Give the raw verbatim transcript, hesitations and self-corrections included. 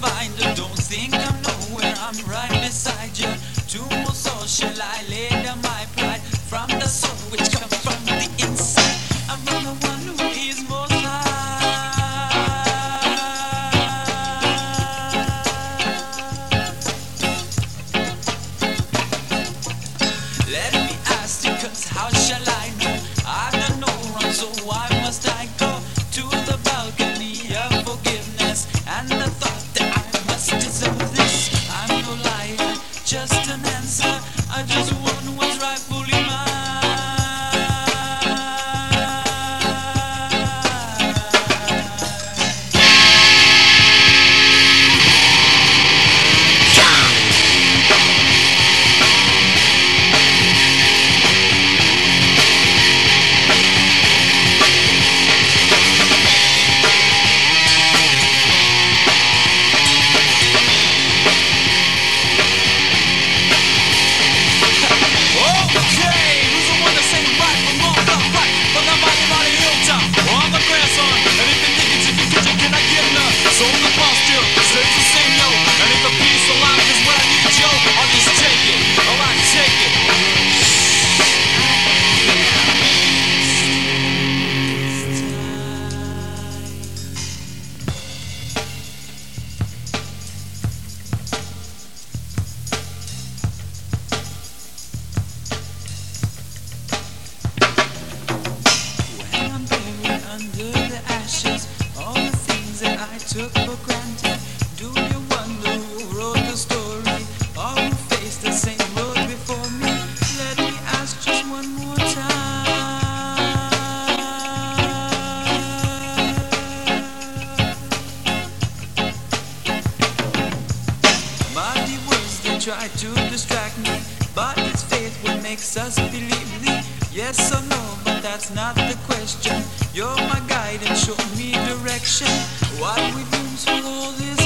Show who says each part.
Speaker 1: find her. Don't think I'm nowhere, I'm right beside you. To more social, I lay down my pride from the soul which comes from the inside. I'm from the one who is most Let me ask you, cause how shall I know? I've done no wrong, so why must I go to the balcony of forgiveness? And the thought that I must deserve this. I'm no liar, just an answer. I just want what's rightfully mine. Under the ashes, all the things that I took for granted. Do you wonder who wrote the story, or who faced the same road before me? Let me ask just one more time. Mighty words, they try to distract me, but it's faith what makes us believe thee. Yes or no, but that's not the question. You're my guide and show me direction. What we do through all this